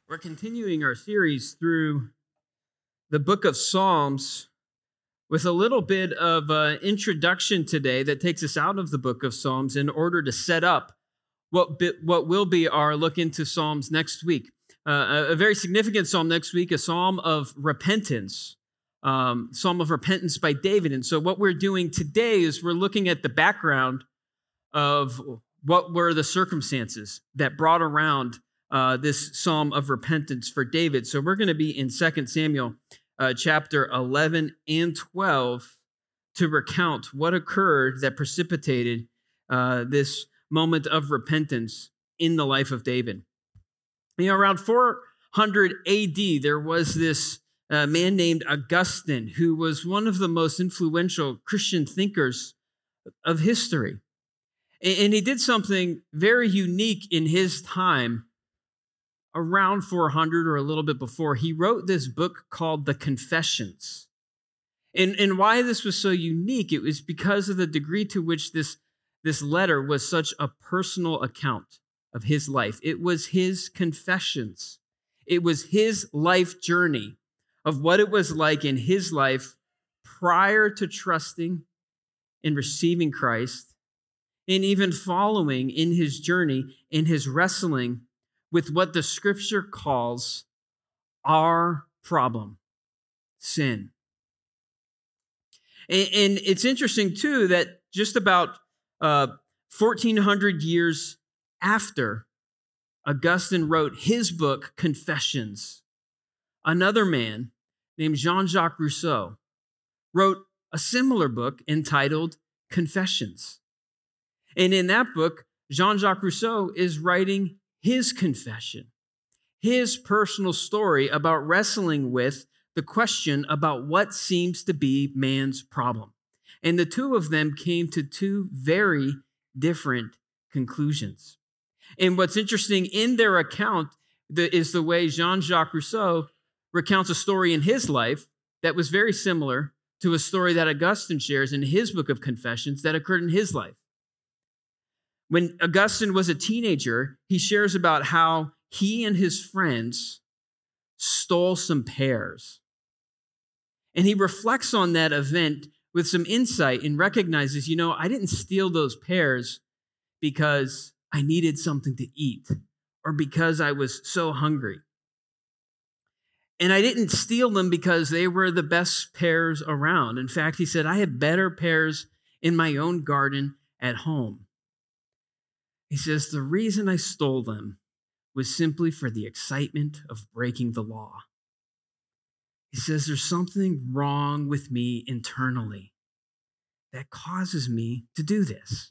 We're continuing our series through the book of Psalms with a little bit of an introduction today that takes us out of the book of Psalms in order to set up what will be our look into Psalms next week. A very significant psalm next week, a psalm of repentance, psalm of repentance by David. And so what we're doing today is we're looking at the background of what were the circumstances that brought around this psalm of repentance for David. So we're going to be in 2 Samuel chapter 11 and 12 to recount what occurred that precipitated this moment of repentance in the life of David. Around 400 AD, there was this man named Augustine, who was one of the most influential Christian thinkers of history. And he did something very unique in his time. Around 400 or a little bit before, he wrote this book called The Confessions. And why this was so unique, it was because of the degree to which this letter was such a personal account of his life. It was his confessions. It was his life journey of what it was like in his life prior to trusting and receiving Christ, and even following in his journey, in his wrestling with what the scripture calls our problem, sin. And it's interesting, too, that just about 1,400 years after Augustine wrote his book, Confessions, another man named Jean-Jacques Rousseau wrote a similar book entitled Confessions. And in that book, Jean-Jacques Rousseau is writing his confession, his personal story about wrestling with the question about what seems to be man's problem. And the two of them came to two very different conclusions. And what's interesting in their account is the way Jean-Jacques Rousseau recounts a story in his life that was very similar to a story that Augustine shares in his book of Confessions that occurred in his life. When Augustine was a teenager, he shares about how he and his friends stole some pears. And he reflects on that event with some insight and recognizes, I didn't steal those pears because I needed something to eat or because I was so hungry. And I didn't steal them because they were the best pears around. In fact, he said, I had better pears in my own garden at home. He says, the reason I stole them was simply for the excitement of breaking the law. He says, there's something wrong with me internally that causes me to do this.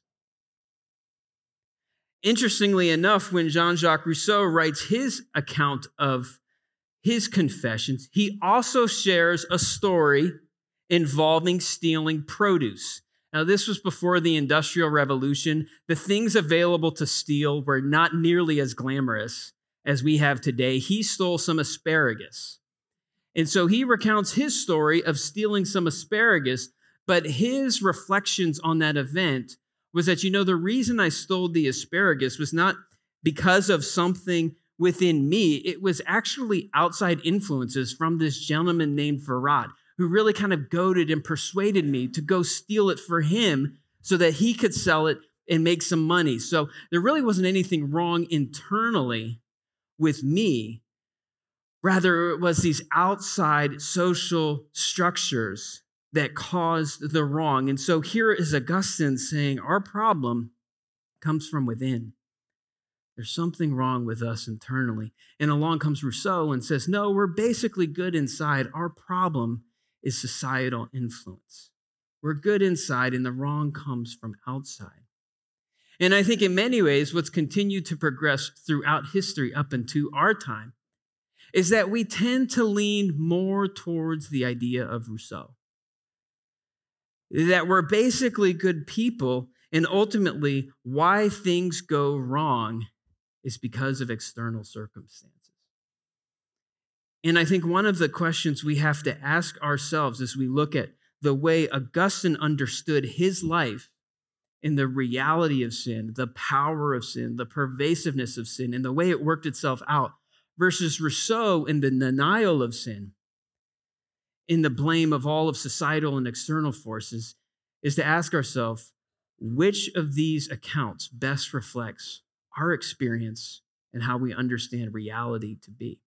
Interestingly enough, when Jean-Jacques Rousseau writes his account of his confessions, he also shares a story involving stealing produce. Now, this was before the Industrial Revolution. The things available to steal were not nearly as glamorous as we have today. He stole some asparagus. And so he recounts his story of stealing some asparagus, but his reflections on that event was that, the reason I stole the asparagus was not because of something within me. It was actually outside influences from this gentleman named Varad, who really kind of goaded and persuaded me to go steal it for him so that he could sell it and make some money. So there really wasn't anything wrong internally with me. Rather, it was these outside social structures that caused the wrong. And so here is Augustine saying our problem comes from within. There's something wrong with us internally. And along comes Rousseau and says, no, we're basically good inside. Our problem is societal influence. We're good inside, and the wrong comes from outside. And I think in many ways, what's continued to progress throughout history up into our time is that we tend to lean more towards the idea of Rousseau. That we're basically good people, and ultimately why things go wrong is because of external circumstances. And I think one of the questions we have to ask ourselves as we look at the way Augustine understood his life in the reality of sin, the power of sin, the pervasiveness of sin, and the way it worked itself out versus Rousseau in the denial of sin, in the blame of all of societal and external forces, is to ask ourselves, which of these accounts best reflects our experience and how we understand reality to be?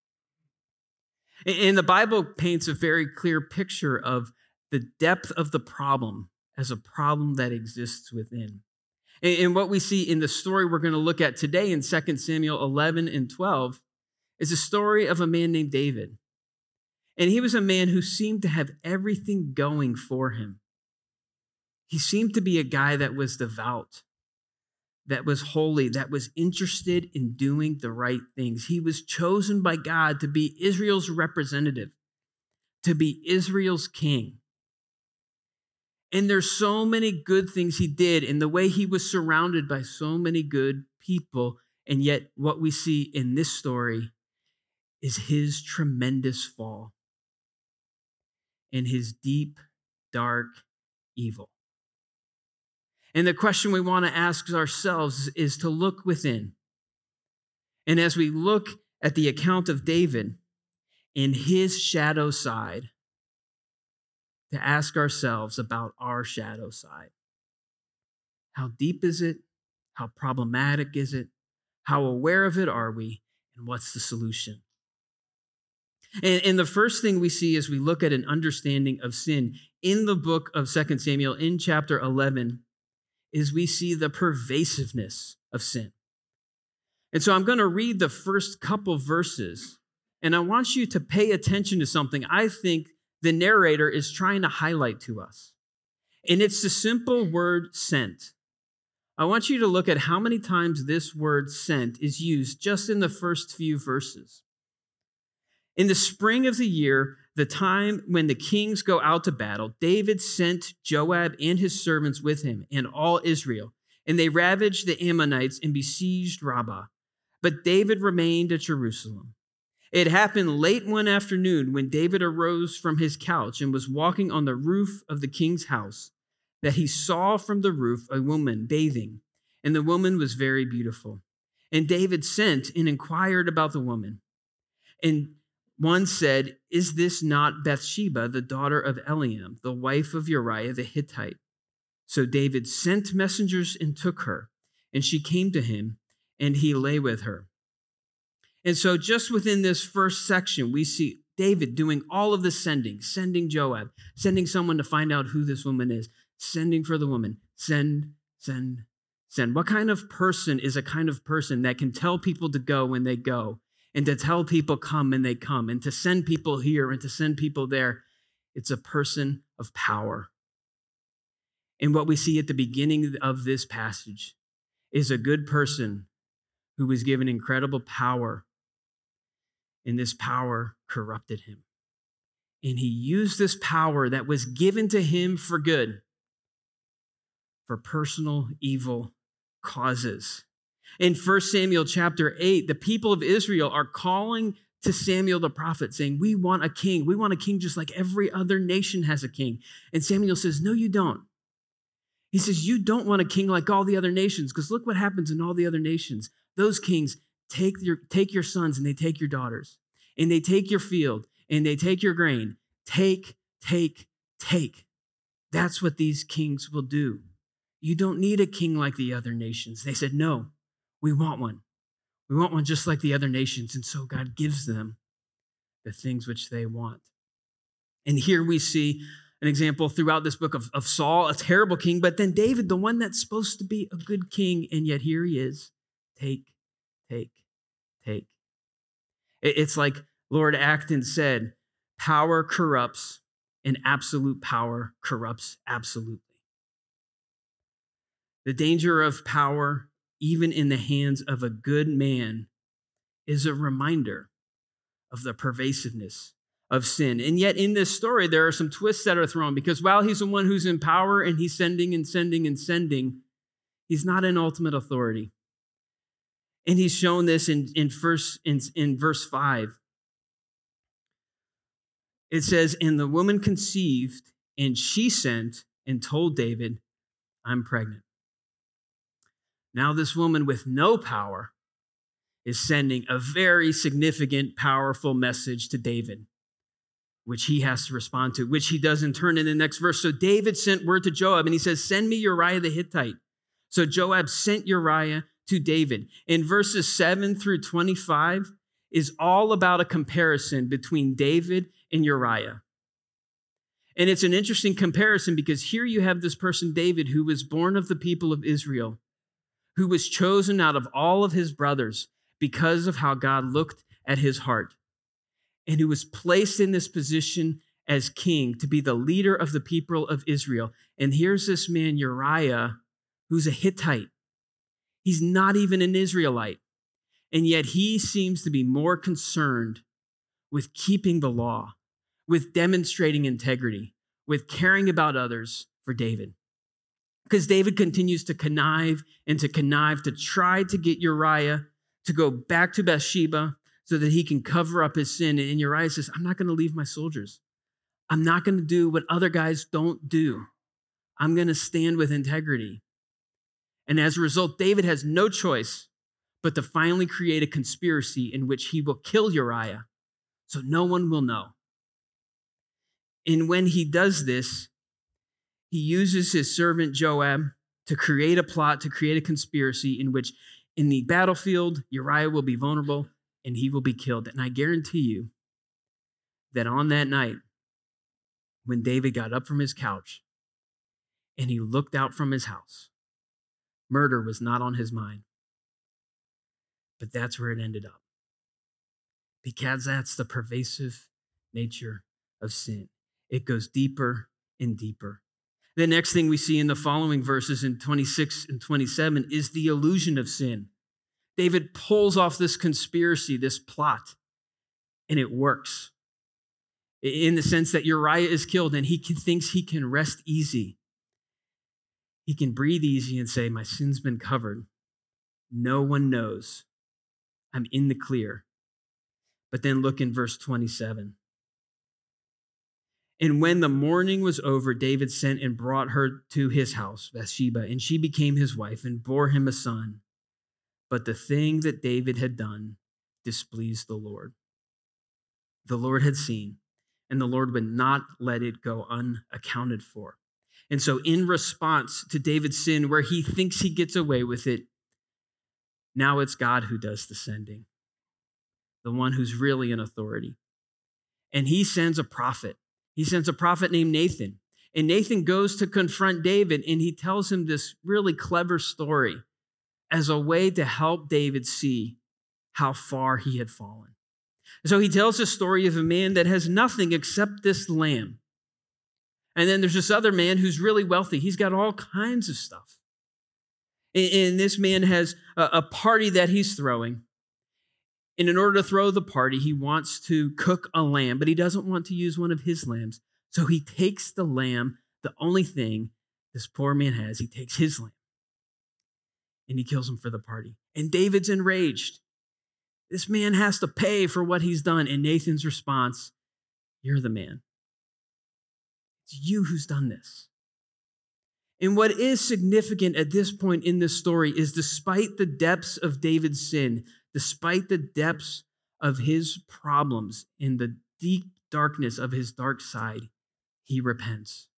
And the Bible paints a very clear picture of the depth of the problem as a problem that exists within. And what we see in the story we're going to look at today in 2 Samuel 11 and 12 is a story of a man named David. And he was a man who seemed to have everything going for him. He seemed to be a guy that was devout, that was holy, that was interested in doing the right things. He was chosen by God to be Israel's representative, to be Israel's king. And there's so many good things he did in the way he was surrounded by so many good people. And yet what we see in this story is his tremendous fall and his deep, dark evil. And the question we want to ask ourselves is to look within. And as we look at the account of David in his shadow side, to ask ourselves about our shadow side. How deep is it? How problematic is it? How aware of it are we? And what's the solution? And the first thing we see as we look at an understanding of sin in the book of 2 Samuel in chapter 11 is we see the pervasiveness of sin. And so I'm going to read the first couple verses, and I want you to pay attention to something I think the narrator is trying to highlight to us. And it's the simple word sent. I want you to look at how many times this word sent is used just in the first few verses. In the spring of the year, the time when the kings go out to battle, David sent Joab and his servants with him and all Israel, and they ravaged the Ammonites and besieged Rabbah. But David remained at Jerusalem. It happened late one afternoon when David arose from his couch and was walking on the roof of the king's house, that he saw from the roof a woman bathing, and the woman was very beautiful. And David sent and inquired about the woman. And one said, "Is this not Bathsheba, the daughter of Eliam, the wife of Uriah the Hittite?" So David sent messengers and took her, and she came to him, and he lay with her. And so just within this first section, we see David doing all of the sending Joab, sending someone to find out who this woman is, sending for the woman, send. What kind of person is a kind of person that can tell people to go when they go, and to tell people come and they come, and to send people here and to send people there? It's a person of power. And what we see at the beginning of this passage is a good person who was given incredible power, and this power corrupted him. And he used this power that was given to him for good, for personal evil causes. In 1 Samuel chapter 8, the people of Israel are calling to Samuel the prophet saying, "We want a king. We want a king just like every other nation has a king." And Samuel says, "No, you don't." He says, "You don't want a king like all the other nations, because look what happens in all the other nations. Those kings take your sons and they take your daughters, and they take your field and they take your grain. Take. That's what these kings will do. You don't need a king like the other nations." They said, "No, we want one. We want one just like the other nations." And so God gives them the things which they want. And here we see an example throughout this book of Saul, a terrible king, but then David, the one that's supposed to be a good king, and yet here he is. Take. It's like Lord Acton said, power corrupts, and absolute power corrupts absolutely. The danger of power, even in the hands of a good man, is a reminder of the pervasiveness of sin. And yet in this story, there are some twists that are thrown, because while he's the one who's in power and he's sending, he's not in ultimate authority. And he's shown this in verse 5. It says, "And the woman conceived, and she sent and told David, 'I'm pregnant.' Now this woman with no power is sending a very significant, powerful message to David, which he has to respond to, which he does in turn in the next verse. So David sent word to Joab, and he says, send me Uriah the Hittite. So Joab sent Uriah to David. In verses 7 through 25 is all about a comparison between David and Uriah. And it's an interesting comparison because here you have this person, David, who was born of the people of Israel, who was chosen out of all of his brothers because of how God looked at his heart, and who was placed in this position as king to be the leader of the people of Israel. And here's this man, Uriah, who's a Hittite. He's not even an Israelite. And yet he seems to be more concerned with keeping the law, with demonstrating integrity, with caring about others for David. Because David continues to connive to try to get Uriah to go back to Bathsheba so that he can cover up his sin. And Uriah says, I'm not going to leave my soldiers. I'm not going to do what other guys don't do. I'm going to stand with integrity. And as a result, David has no choice but to finally create a conspiracy in which he will kill Uriah so no one will know. And when he does this, he uses his servant Joab to create a plot, to create a conspiracy in which in the battlefield, Uriah will be vulnerable and he will be killed. And I guarantee you that on that night, when David got up from his couch and he looked out from his house, murder was not on his mind. But that's where it ended up. Because that's the pervasive nature of sin. It goes deeper and deeper. The next thing we see in the following verses in 26 and 27 is the illusion of sin. David pulls off this conspiracy, this plot, and it works. In the sense that Uriah is killed and he thinks he can rest easy. He can breathe easy and say, my sin's been covered. No one knows. I'm in the clear. But then look in verse 27. And when the mourning was over, David sent and brought her to his house, Bathsheba, and she became his wife and bore him a son. But the thing that David had done displeased the Lord. The Lord had seen, and the Lord would not let it go unaccounted for. And so in response to David's sin, where he thinks he gets away with it, now it's God who does the sending, the one who's really in authority. And he sends a prophet. He sends a prophet named Nathan. And Nathan goes to confront David, and he tells him this really clever story as a way to help David see how far he had fallen. So he tells the story of a man that has nothing except this lamb. And then there's this other man who's really wealthy. He's got all kinds of stuff. And this man has a party that he's throwing. And in order to throw the party, he wants to cook a lamb, but he doesn't want to use one of his lambs. So he takes the lamb, the only thing this poor man has, he takes his lamb. And he kills him for the party. And David's enraged. This man has to pay for what he's done. And Nathan's response, you're the man. It's you who's done this. And what is significant at this point in this story is despite the depths of David's sin, despite the depths of his problems, in the deep darkness of his dark side, he repents.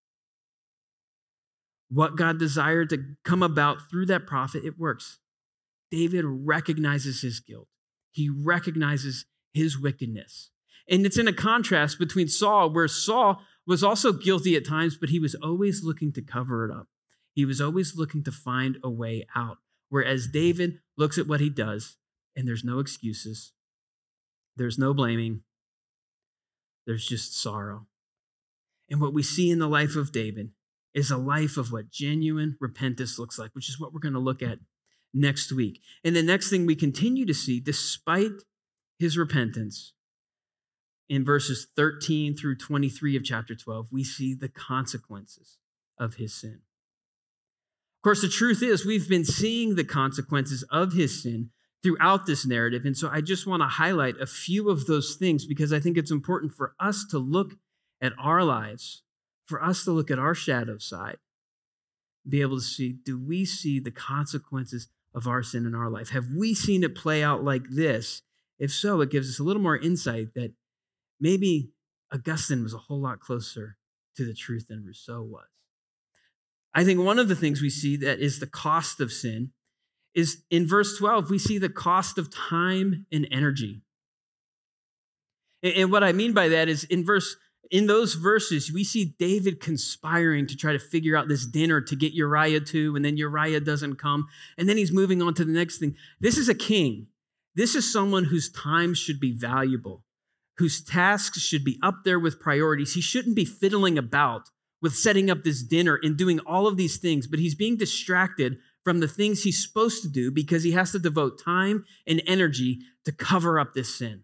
What God desired to come about through that prophet, it works. David recognizes his guilt. He recognizes his wickedness. And it's in a contrast between Saul, where Saul was also guilty at times, but he was always looking to cover it up. He was always looking to find a way out. Whereas David looks at what he does, and there's no excuses. There's no blaming. There's just sorrow. And what we see in the life of David is a life of what genuine repentance looks like, which is what we're going to look at next week. And the next thing we continue to see, despite his repentance, in verses 13 through 23 of chapter 12, we see the consequences of his sin. Of course, the truth is we've been seeing the consequences of his sin throughout this narrative. And so I just want to highlight a few of those things because I think it's important for us to look at our lives, for us to look at our shadow side, be able to see, do we see the consequences of our sin in our life? Have we seen it play out like this? If so, it gives us a little more insight that maybe Augustine was a whole lot closer to the truth than Rousseau was. I think one of the things we see that is the cost of sin is in verse 12, we see the cost of time and energy. And what I mean by that is in those verses, we see David conspiring to try to figure out this dinner to get Uriah to, and then Uriah doesn't come. And then he's moving on to the next thing. This is a king. This is someone whose time should be valuable, whose tasks should be up there with priorities. He shouldn't be fiddling about with setting up this dinner and doing all of these things, but he's being distracted from the things he's supposed to do because he has to devote time and energy to cover up this sin.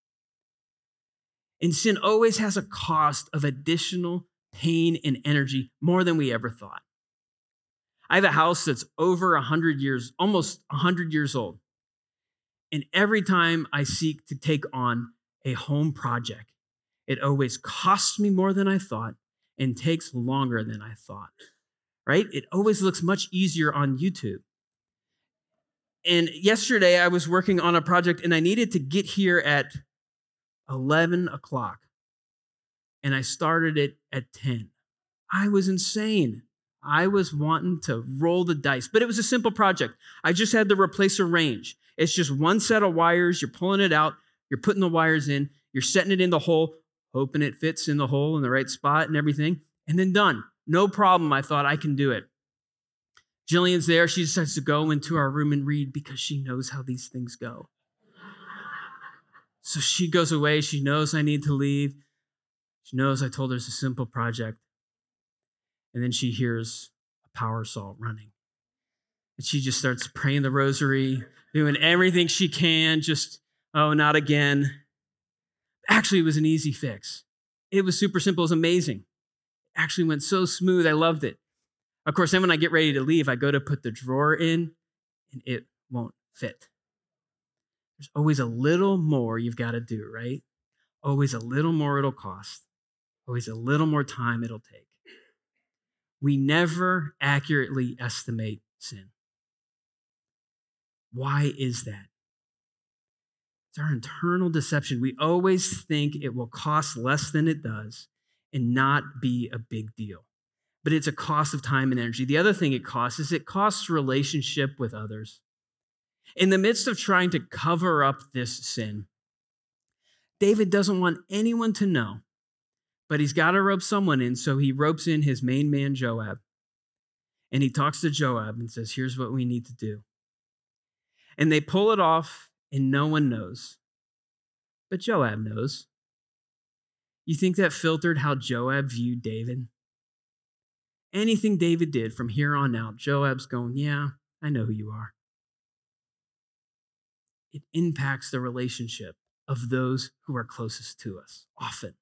And sin always has a cost of additional pain and energy, more than we ever thought. I have a house that's over 100 years, almost 100 years old. And every time I seek to take on a home project, it always costs me more than I thought and takes longer than I thought, right? It always looks much easier on YouTube. And yesterday I was working on a project and I needed to get here at 11 o'clock. And I started it at 10. I was insane. I was wanting to roll the dice, but it was a simple project. I just had to replace a range. It's just one set of wires. You're pulling it out. You're putting the wires in. You're setting it in the hole, hoping it fits in the hole in the right spot and everything. And then done. No problem. I thought I can do it. Jillian's there. She decides to go into our room and read because she knows how these things go. So she goes away. She knows I need to leave. She knows I told her it's a simple project. And then she hears a power saw running. And she just starts praying the rosary, doing everything she can, just, oh, not again. Actually, it was an easy fix. It was super simple. It was amazing. It actually went so smooth. I loved it. Of course, then when I get ready to leave, I go to put the drawer in, and it won't fit. There's always a little more you've got to do, right? Always a little more it'll cost. Always a little more time it'll take. We never accurately estimate sin. Why is that? It's our internal deception. We always think it will cost less than it does and not be a big deal. But it's a cost of time and energy. The other thing it costs is it costs relationship with others. In the midst of trying to cover up this sin, David doesn't want anyone to know, but he's got to rope someone in, so he ropes in his main man, Joab. And he talks to Joab and says, here's what we need to do. And they pull it off, and no one knows. But Joab knows. You think that filtered how Joab viewed David? Anything David did from here on out, Joab's going, yeah, I know who you are. It impacts the relationship of those who are closest to us, often.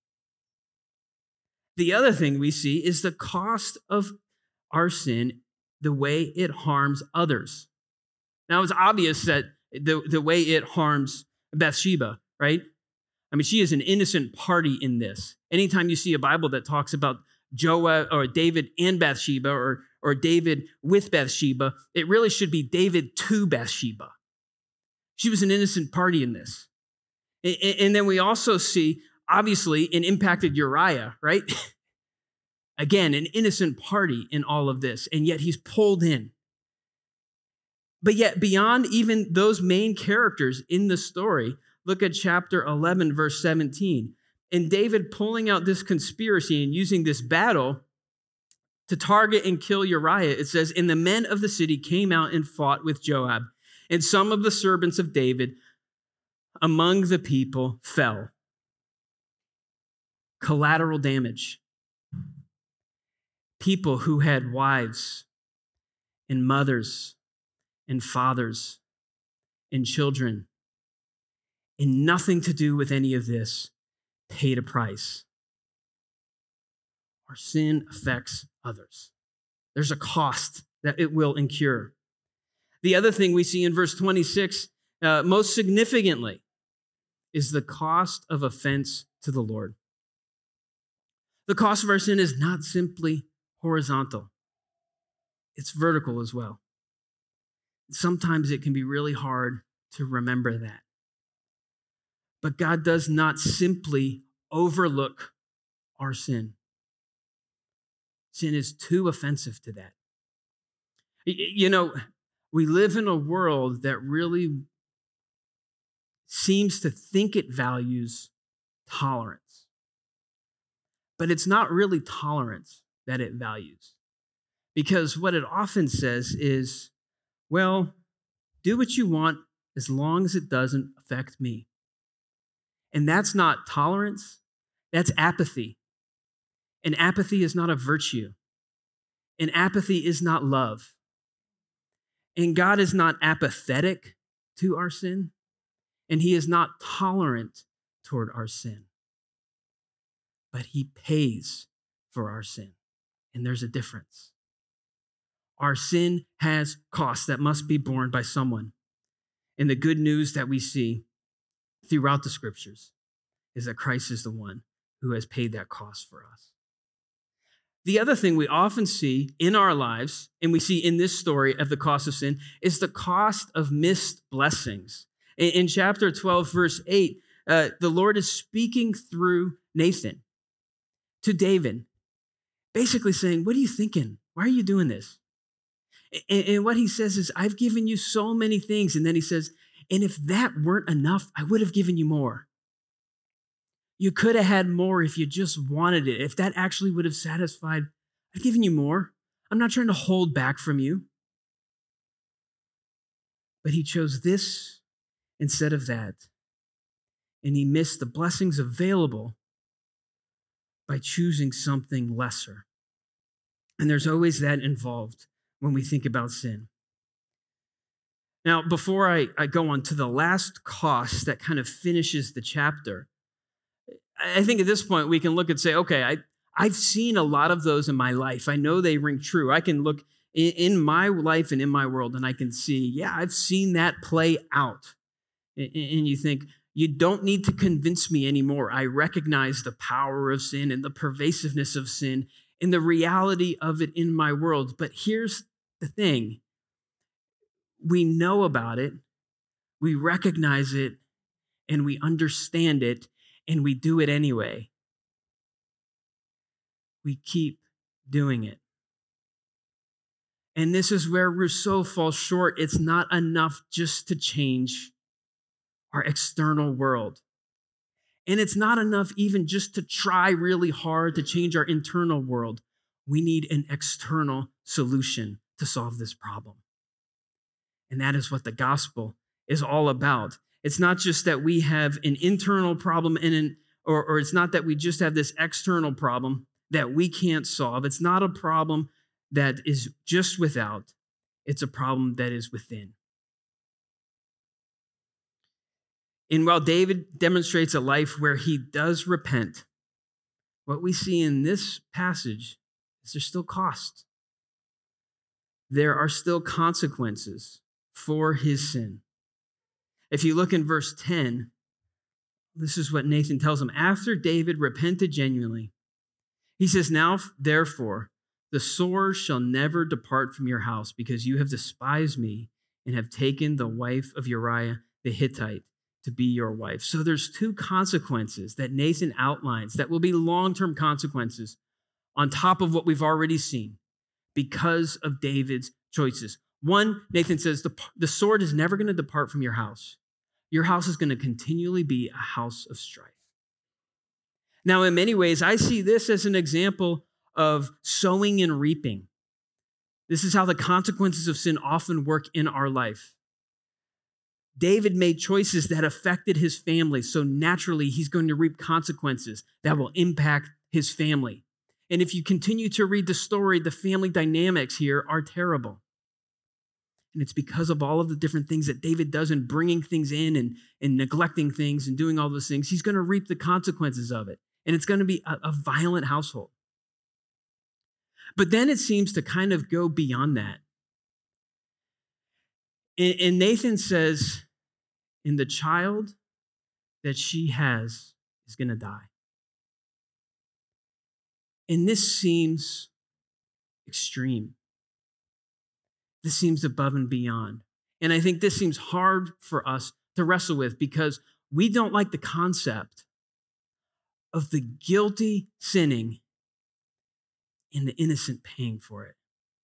The other thing we see is the cost of our sin, the way it harms others. Now, it's obvious that the way it harms Bathsheba, right? I mean, she is an innocent party in this. Anytime you see a Bible that talks about Joab or David and Bathsheba or David with Bathsheba, it really should be David to Bathsheba. She was an innocent party in this. And then we also see, obviously, it impacted Uriah, right? Again, an innocent party in all of this, and yet he's pulled in. But yet, beyond even those main characters in the story, look at chapter 11, verse 17. And David pulling out this conspiracy and using this battle to target and kill Uriah, it says, and the men of the city came out and fought with Joab. And some of the servants of David among the people fell. Collateral damage. People who had wives and mothers and fathers and children and nothing to do with any of this paid a price. Our sin affects others. There's a cost that it will incur. The other thing we see in verse 26, most significantly, is the cost of offense to the Lord. The cost of our sin is not simply horizontal. It's vertical as well. Sometimes it can be really hard to remember that. But God does not simply overlook our sin. Sin is too offensive to that. You know, we live in a world that really seems to think it values tolerance. But it's not really tolerance that it values. Because what it often says is, well, do what you want as long as it doesn't affect me. And that's not tolerance, that's apathy. And apathy is not a virtue. And apathy is not love. And God is not apathetic to our sin, and he is not tolerant toward our sin. But he pays for our sin, and there's a difference. Our sin has costs that must be borne by someone. And the good news that we see throughout the scriptures is that Christ is the one who has paid that cost for us. The other thing we often see in our lives, and we see in this story of the cost of sin, is the cost of missed blessings. In chapter 12, verse 8, the Lord is speaking through Nathan to David, basically saying, what are you thinking? Why are you doing this? And what he says is, I've given you so many things. And then he says, and if that weren't enough, I would have given you more. You could have had more if you just wanted it. If that actually would have satisfied, I've given you more. I'm not trying to hold back from you. But he chose this instead of that. And he missed the blessings available by choosing something lesser. And there's always that involved when we think about sin. Now, before I go on to the last cost that kind of finishes the chapter, I think at this point we can look and say, okay, I've seen a lot of those in my life. I know they ring true. I can look in my life and in my world and I can see, yeah, I've seen that play out. And you think, you don't need to convince me anymore. I recognize the power of sin and the pervasiveness of sin and the reality of it in my world. But here's the thing. We know about it, we recognize it, and we understand it, and we do it anyway. We keep doing it. And this is where Rousseau falls short. It's not enough just to change our external world. And it's not enough even just to try really hard to change our internal world. We need an external solution to solve this problem. And that is what the gospel is all about. It's not just that we have an internal problem or it's not that we just have this external problem that we can't solve. It's not a problem that is just without. It's a problem that is within. And while David demonstrates a life where he does repent, what we see in this passage is there's still cost. There are still consequences for his sin. If you look in verse 10, this is what Nathan tells him. After David repented genuinely, he says, now, therefore, the sword shall never depart from your house because you have despised me and have taken the wife of Uriah the Hittite to be your wife. So there's two consequences that Nathan outlines that will be long-term consequences on top of what we've already seen because of David's choices. One, Nathan says, the sword is never going to depart from your house. Your house is going to continually be a house of strife. Now, in many ways, I see this as an example of sowing and reaping. This is how the consequences of sin often work in our life. David made choices that affected his family, so naturally he's going to reap consequences that will impact his family. And if you continue to read the story, the family dynamics here are terrible. And it's because of all of the different things that David does in bringing things in and neglecting things and doing all those things. He's going to reap the consequences of it. And it's going to be a violent household. But then it seems to kind of go beyond that. And Nathan says, and the child that she has is going to die. And this seems extreme. This seems above and beyond. And I think this seems hard for us to wrestle with because we don't like the concept of the guilty sinning and the innocent paying for it.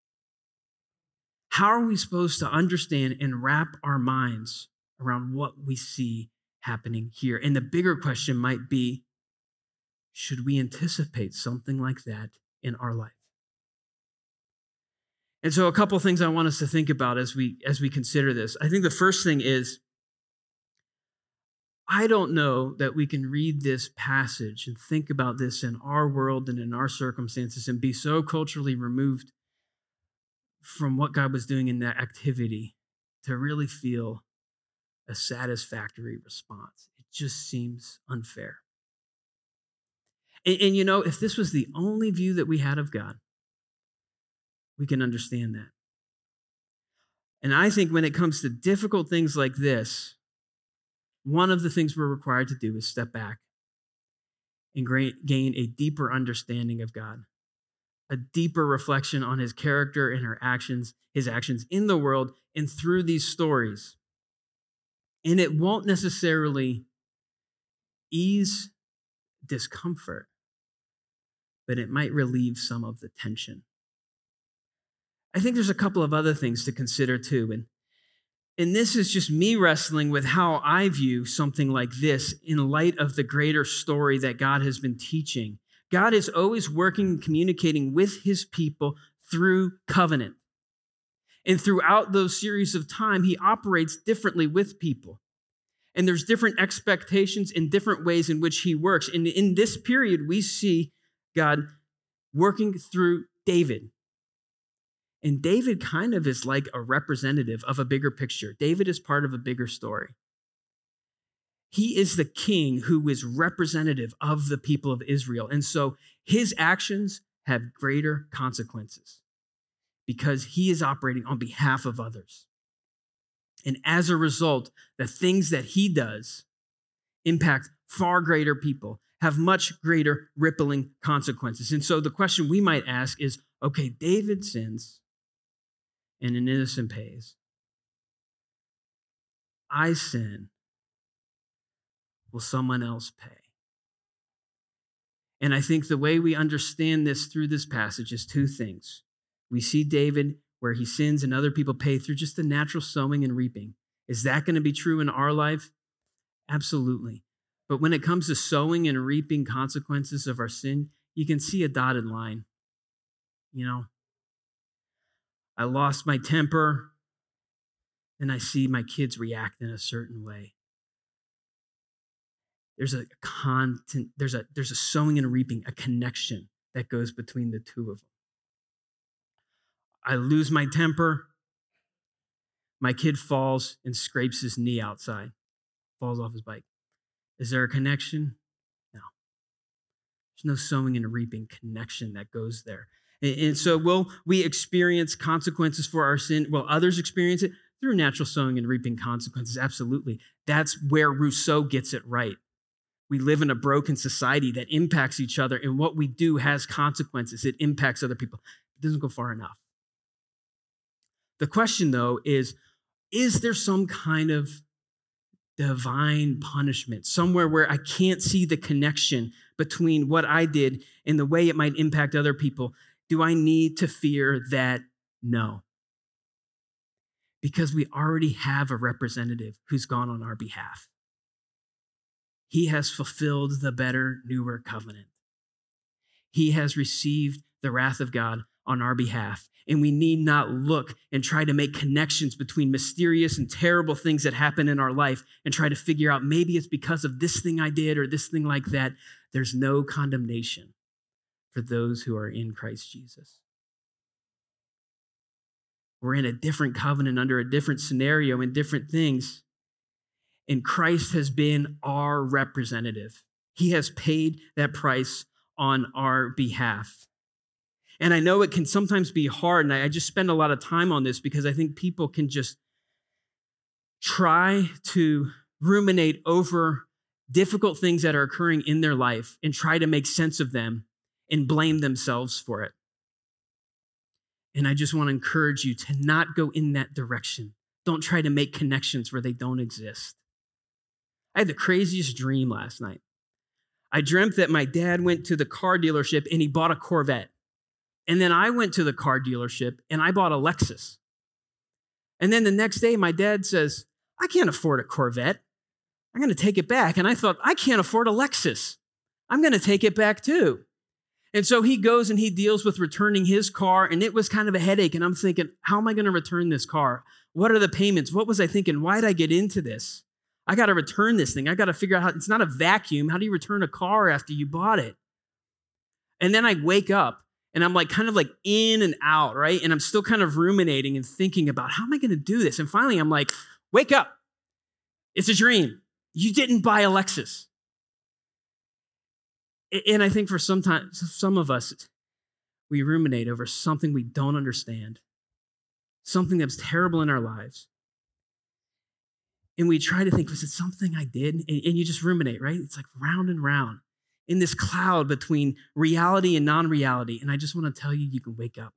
How are we supposed to understand and wrap our minds around what we see happening here? And the bigger question might be, should we anticipate something like that in our life? And so a couple things I want us to think about as we consider this. I think the first thing is, I don't know that we can read this passage and think about this in our world and in our circumstances and be so culturally removed from what God was doing in that activity to really feel a satisfactory response. It just seems unfair. And you know, if this was the only view that we had of God, we can understand that. And I think when it comes to difficult things like this, one of the things we're required to do is step back and gain a deeper understanding of God, a deeper reflection on his character and his actions in the world and through these stories. And it won't necessarily ease discomfort, but it might relieve some of the tension. I think there's a couple of other things to consider too. And this is just me wrestling with how I view something like this in light of the greater story that God has been teaching. God is always working and communicating with his people through covenant. And throughout those series of time, he operates differently with people. And there's different expectations and different ways in which he works. And in this period, we see God working through David. And David kind of is like a representative of a bigger picture. David is part of a bigger story. He is the king who is representative of the people of Israel. And so his actions have greater consequences because he is operating on behalf of others. And as a result, the things that he does impact far greater people, have much greater rippling consequences. And so the question we might ask is, okay, David sins and an innocent pays. I sin. Will someone else pay? And I think the way we understand this through this passage is two things. We see David where he sins and other people pay through just the natural sowing and reaping. Is that going to be true in our life? Absolutely. But when it comes to sowing and reaping consequences of our sin, you can see a dotted line. You know, I lost my temper, and I see my kids react in a certain way. There's a sowing and reaping, a connection that goes between the two of them. I lose my temper. My kid falls and scrapes his knee outside, falls off his bike. Is there a connection? No. There's no sowing and reaping connection that goes there. And so will we experience consequences for our sin? Will others experience it? Through natural sowing and reaping consequences, absolutely. That's where Rousseau gets it right. We live in a broken society that impacts each other, and what we do has consequences. It impacts other people. It doesn't go far enough. The question, though, is there some kind of divine punishment, somewhere where I can't see the connection between what I did and the way it might impact other people? Do I need to fear that? No. Because we already have a representative who's gone on our behalf. He has fulfilled the better, newer covenant. He has received the wrath of God on our behalf. And we need not look and try to make connections between mysterious and terrible things that happen in our life and try to figure out maybe it's because of this thing I did or this thing like that. There's no condemnation for those who are in Christ Jesus. We're in a different covenant under a different scenario and different things. And Christ has been our representative. He has paid that price on our behalf. And I know it can sometimes be hard, and I just spend a lot of time on this because I think people can just try to ruminate over difficult things that are occurring in their life and try to make sense of them and blame themselves for it. And I just want to encourage you to not go in that direction, Don't try to make connections where they don't exist. I had the craziest dream last night. I dreamt that my dad went to the car dealership and he bought a Corvette. And then I went to the car dealership and I bought a Lexus. And then the next day, my dad says, I can't afford a Corvette. I'm going to take it back. And I thought, I can't afford a Lexus. I'm going to take it back too. And so he goes and he deals with returning his car, and it was kind of a headache. And I'm thinking, how am I going to return this car? What are the payments? What was I thinking? Why did I get into this? I got to return this thing. I got to figure out how, it's not a vacuum. How do you return a car after you bought it? And then I wake up and I'm like kind of like in and out, right? And I'm still kind of ruminating and thinking about how am I going to do this? And finally I'm like, wake up. It's a dream. You didn't buy a Lexus. And I think for some of us, we ruminate over something we don't understand, something that's terrible in our lives. And we try to think, was it something I did? And you just ruminate, right? It's like round and round in this cloud between reality and non-reality. And I just want to tell you, you can wake up.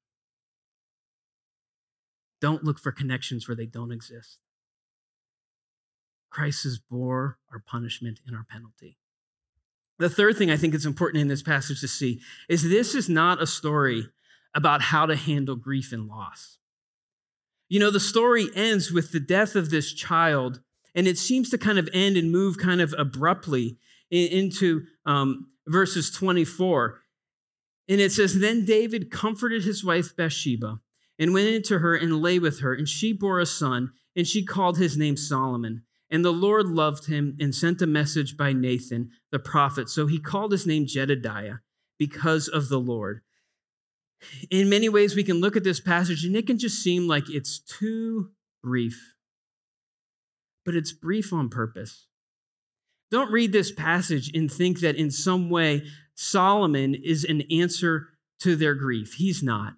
Don't look for connections where they don't exist. Christ has bore our punishment and our penalty. The third thing I think is important in this passage to see is this is not a story about how to handle grief and loss. You know, the story ends with the death of this child, and it seems to kind of end and move kind of abruptly into verses 24. And it says, Then David comforted his wife Bathsheba and went into her and lay with her, and she bore a son, and she called his name Solomon. And the Lord loved him and sent a message by Nathan, the prophet. So he called his name Jedediah because of the Lord. In many ways, we can look at this passage and it can just seem like it's too brief. But it's brief on purpose. Don't read this passage and think that in some way Solomon is an answer to their grief. He's not.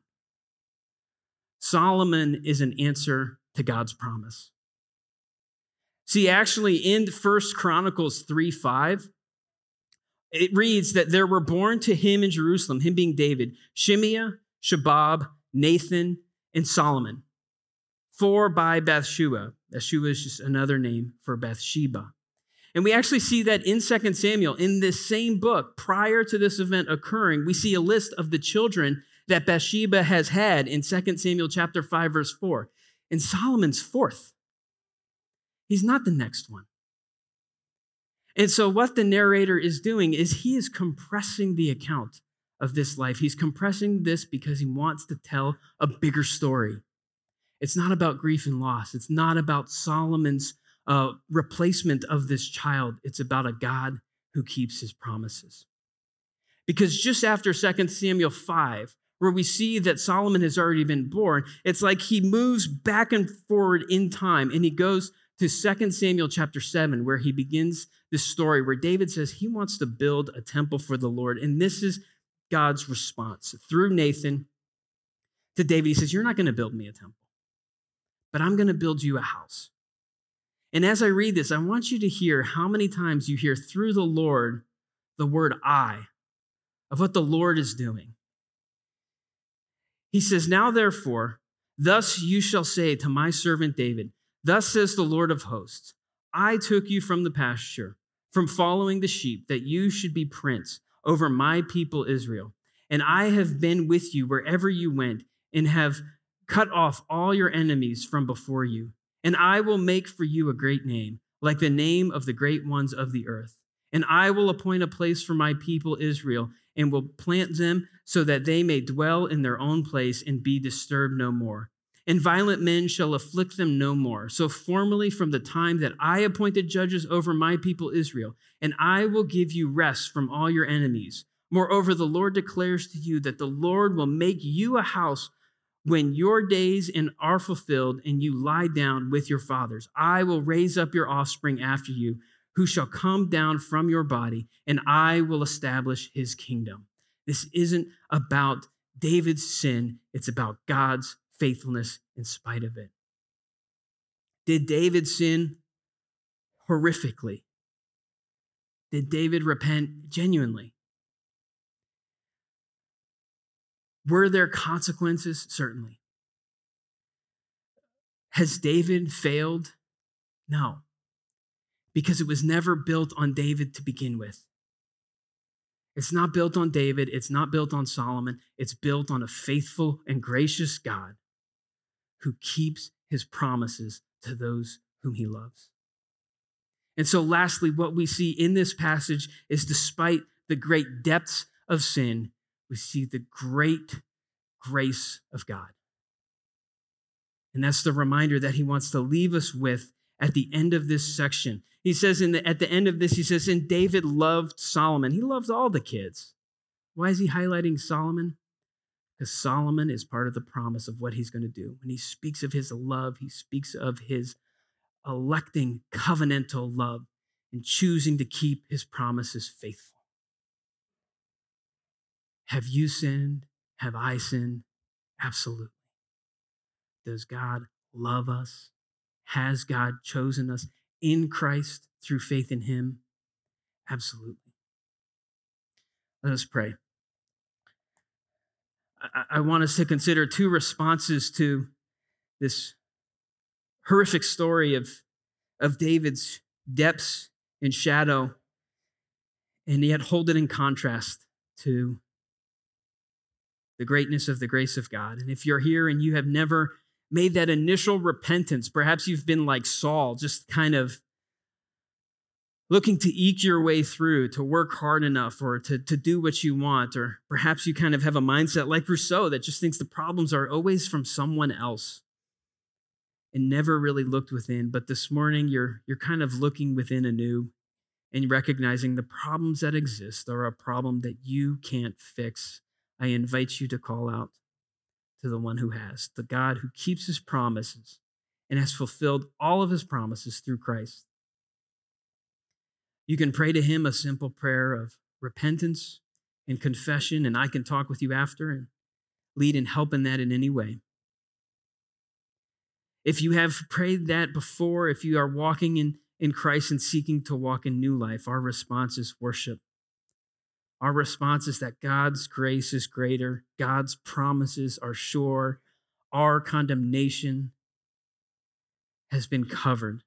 Solomon is an answer to God's promise. See, actually, in 1 Chronicles 3:5, it reads that there were born to him in Jerusalem, him being David, Shimea, Shabab, Nathan, and Solomon. 4 by Bathsheba. Bathsheba is just another name for Bathsheba. And we actually see that in 2 Samuel, in this same book, prior to this event occurring, we see a list of the children that Bathsheba has had in 2 Samuel chapter 5, verse 4. And Solomon's fourth. He's not the next one. And so what the narrator is doing is he is compressing the account of this life. He's compressing this because he wants to tell a bigger story. It's not about grief and loss. It's not about Solomon's replacement of this child. It's about a God who keeps his promises. Because just after 2 Samuel 5, where we see that Solomon has already been born, it's like he moves back and forward in time and he goes to 2 Samuel chapter 7, where he begins this story where David says he wants to build a temple for the Lord. And this is God's response. Through Nathan to David, he says, you're not going to build me a temple, but I'm going to build you a house. And as I read this, I want you to hear how many times you hear through the Lord the word I, of what the Lord is doing. He says, now therefore, thus you shall say to my servant David, thus says the Lord of hosts, I took you from the pasture, from following the sheep, that you should be prince over my people Israel. And I have been with you wherever you went, and have cut off all your enemies from before you. And I will make for you a great name, like the name of the great ones of the earth. And I will appoint a place for my people Israel, and will plant them so that they may dwell in their own place and be disturbed no more. And violent men shall afflict them no more. So formerly from the time that I appointed judges over my people Israel, and I will give you rest from all your enemies. Moreover, the Lord declares to you that the Lord will make you a house when your days are fulfilled and you lie down with your fathers. I will raise up your offspring after you, who shall come down from your body, and I will establish his kingdom. This isn't about David's sin. It's about God's faithfulness in spite of it. Did David sin? Horrifically. Did David repent? Genuinely. Were there consequences? Certainly. Has David failed? No, because it was never built on David to begin with. It's not built on David. It's not built on Solomon. It's built on a faithful and gracious God who keeps his promises to those whom he loves. And so lastly, what we see in this passage is despite the great depths of sin, we see the great grace of God. And that's the reminder that he wants to leave us with at the end of this section. He says at the end of this, he says, and David loved Solomon. He loved all the kids. Why is he highlighting Solomon? Because Solomon is part of the promise of what he's going to do. When he speaks of his love, he speaks of his electing covenantal love and choosing to keep his promises faithful. Have you sinned? Have I sinned? Absolutely. Does God love us? Has God chosen us in Christ through faith in him? Absolutely. Let us pray. I want us to consider two responses to this horrific story of David's depths and shadow, and yet hold it in contrast to the greatness of the grace of God. And if you're here and you have never made that initial repentance, perhaps you've been like Saul, just kind of looking to eke your way through, to work hard enough, or to do what you want, or perhaps you kind of have a mindset like Rousseau that just thinks the problems are always from someone else and never really looked within. But this morning, you're kind of looking within anew and recognizing the problems that exist are a problem that you can't fix. I invite you to call out to the one who has, the God who keeps his promises and has fulfilled all of his promises through Christ. You can pray to him a simple prayer of repentance and confession, and I can talk with you after and lead and help in that in any way. If you have prayed that before, if you are walking in Christ and seeking to walk in new life, our response is worship. Our response is that God's grace is greater, God's promises are sure, our condemnation has been covered.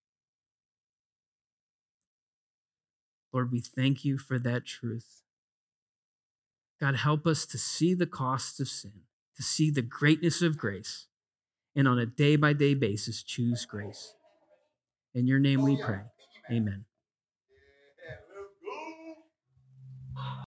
Lord, we thank you for that truth. God, help us to see the costs of sin, to see the greatness of grace, and on a day-by-day basis, choose grace. In your name we pray. Amen.